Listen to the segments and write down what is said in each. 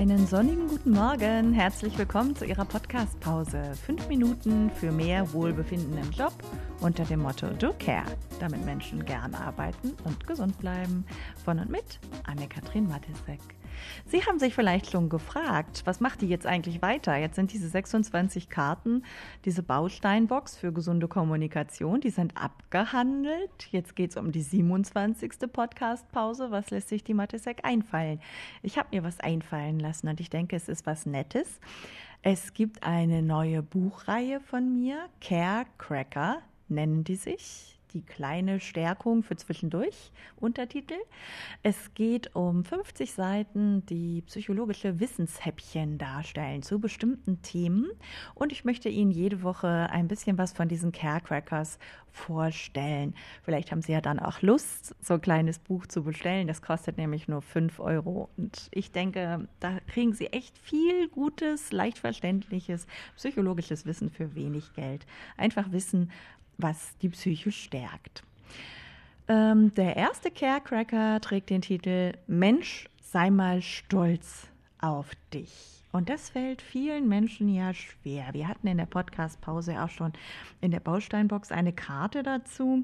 Einen sonnigen guten Morgen. Herzlich willkommen zu Ihrer Podcast-Pause. 5 Minuten für mehr Wohlbefinden im Job unter dem Motto Do Care, damit Menschen gern arbeiten und gesund bleiben. Von und mit Anne-Kathrin Mattisek. Sie haben sich vielleicht schon gefragt, was macht die jetzt eigentlich weiter? Jetzt sind diese 26 Karten, diese Bausteinbox für gesunde Kommunikation, die sind abgehandelt. Jetzt geht es um die 27. Podcast-Pause. Was lässt sich die Mattisek einfallen? Ich habe mir was einfallen lassen und ich denke, es ist was Nettes. Es gibt eine neue Buchreihe von mir, Care Cracker nennen die sich. Die kleine Stärkung für zwischendurch, Untertitel. Es geht um 50 Seiten, die psychologische Wissenshäppchen darstellen zu bestimmten Themen. Und ich möchte Ihnen jede Woche ein bisschen was von diesen Care Crackers vorstellen. Vielleicht haben Sie ja dann auch Lust, so ein kleines Buch zu bestellen. Das kostet nämlich nur 5 Euro. Und ich denke, da kriegen Sie echt viel gutes, leicht verständliches, psychologisches Wissen für wenig Geld. Einfach Wissen, was die Psyche stärkt. Der erste Care Cracker trägt den Titel Mensch, sei mal stolz auf dich. Und das fällt vielen Menschen ja schwer. Wir hatten in der Podcast-Pause auch schon in der Bausteinbox eine Karte dazu.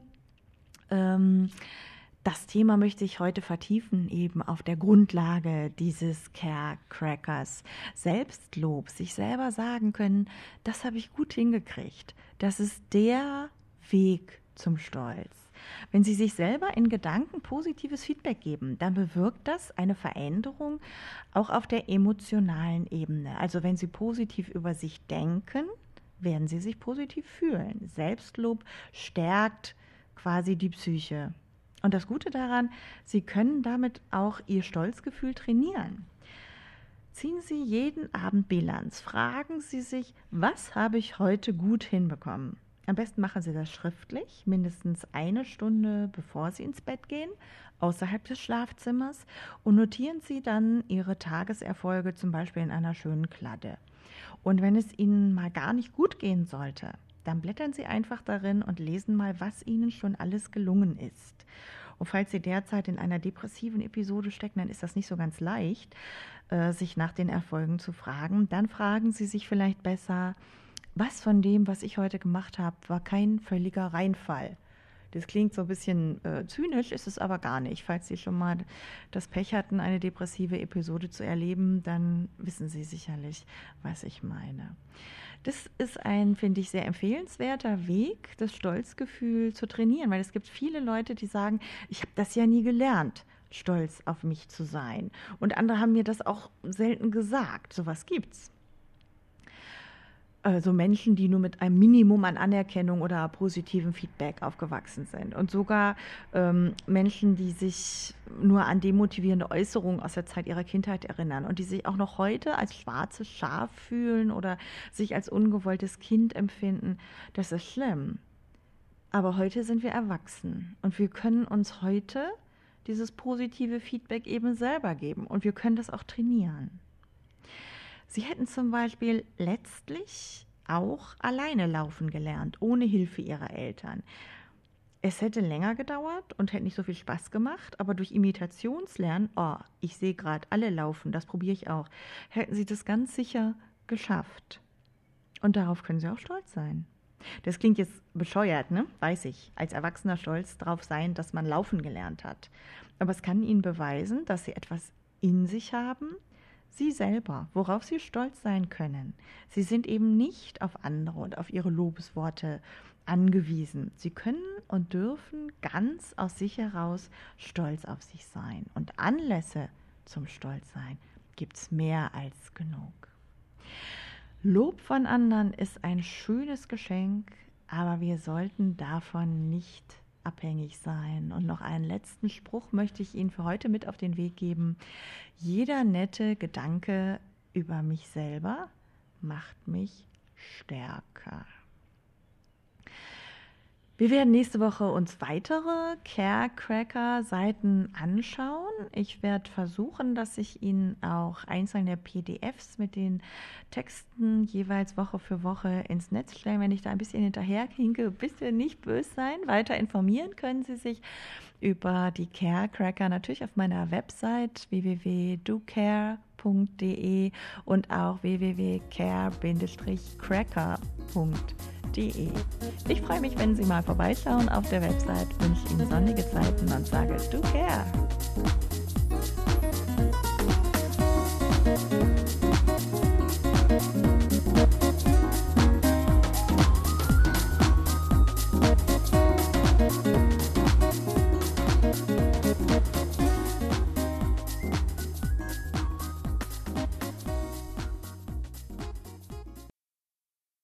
Das Thema möchte ich heute vertiefen, eben auf der Grundlage dieses Care Crackers. Selbstlob, sich selber sagen können, das habe ich gut hingekriegt. Das ist der Weg zum Stolz. Wenn Sie sich selber in Gedanken positives Feedback geben, dann bewirkt das eine Veränderung auch auf der emotionalen Ebene. Also wenn Sie positiv über sich denken, werden Sie sich positiv fühlen. Selbstlob stärkt quasi die Psyche. Und das Gute daran, Sie können damit auch Ihr Stolzgefühl trainieren. Ziehen Sie jeden Abend Bilanz. Fragen Sie sich, was habe ich heute gut hinbekommen? Am besten machen Sie das schriftlich, mindestens 1 Stunde bevor Sie ins Bett gehen, außerhalb des Schlafzimmers, und notieren Sie dann Ihre Tageserfolge zum Beispiel in einer schönen Kladde. Und wenn es Ihnen mal gar nicht gut gehen sollte, dann blättern Sie einfach darin und lesen mal, was Ihnen schon alles gelungen ist. Und falls Sie derzeit in einer depressiven Episode stecken, dann ist das nicht so ganz leicht, sich nach den Erfolgen zu fragen. Dann fragen Sie sich vielleicht besser, was von dem, was ich heute gemacht habe, war kein völliger Reinfall. Das klingt so ein bisschen zynisch, ist es aber gar nicht. Falls Sie schon mal das Pech hatten, eine depressive Episode zu erleben, dann wissen Sie sicherlich, was ich meine. Das ist ein, finde ich, sehr empfehlenswerter Weg, das Stolzgefühl zu trainieren, weil es gibt viele Leute, die sagen, ich habe das ja nie gelernt, stolz auf mich zu sein. Und andere haben mir das auch selten gesagt. Sowas gibt's. Also Menschen, die nur mit einem Minimum an Anerkennung oder positivem Feedback aufgewachsen sind. Und sogar Menschen, die sich nur an demotivierende Äußerungen aus der Zeit ihrer Kindheit erinnern und die sich auch noch heute als schwarzes Schaf fühlen oder sich als ungewolltes Kind empfinden. Das ist schlimm. Aber heute sind wir erwachsen und wir können uns heute dieses positive Feedback eben selber geben und wir können das auch trainieren. Sie hätten zum Beispiel letztlich auch alleine laufen gelernt, ohne Hilfe ihrer Eltern. Es hätte länger gedauert und hätte nicht so viel Spaß gemacht, aber durch Imitationslernen, ich sehe gerade alle laufen, das probiere ich auch, hätten Sie das ganz sicher geschafft. Und darauf können Sie auch stolz sein. Das klingt jetzt bescheuert, ne? Weiß ich. Als Erwachsener stolz darauf sein, dass man laufen gelernt hat. Aber es kann Ihnen beweisen, dass Sie etwas in sich haben, Sie selber, worauf Sie stolz sein können. Sie sind eben nicht auf andere und auf ihre Lobesworte angewiesen. Sie können und dürfen ganz aus sich heraus stolz auf sich sein. Und Anlässe zum Stolzsein gibt es mehr als genug. Lob von anderen ist ein schönes Geschenk, aber wir sollten davon nicht abhängig sein. Und noch einen letzten Spruch möchte ich Ihnen für heute mit auf den Weg geben. Jeder nette Gedanke über mich selber macht mich stärker. Wir werden nächste Woche uns weitere Care-Cracker-Seiten anschauen. Ich werde versuchen, dass ich Ihnen auch einzelne PDFs mit den Texten jeweils Woche für Woche ins Netz stelle. Wenn ich da ein bisschen hinterherhinke, bitte nicht böse sein. Weiter informieren können Sie sich über die Care-Cracker natürlich auf meiner Website www.docare.de und auch www.care-cracker.de. Ich freue mich, wenn Sie mal vorbeischauen auf der Website, wünsche Ihnen sonnige Zeiten und sage Do Care!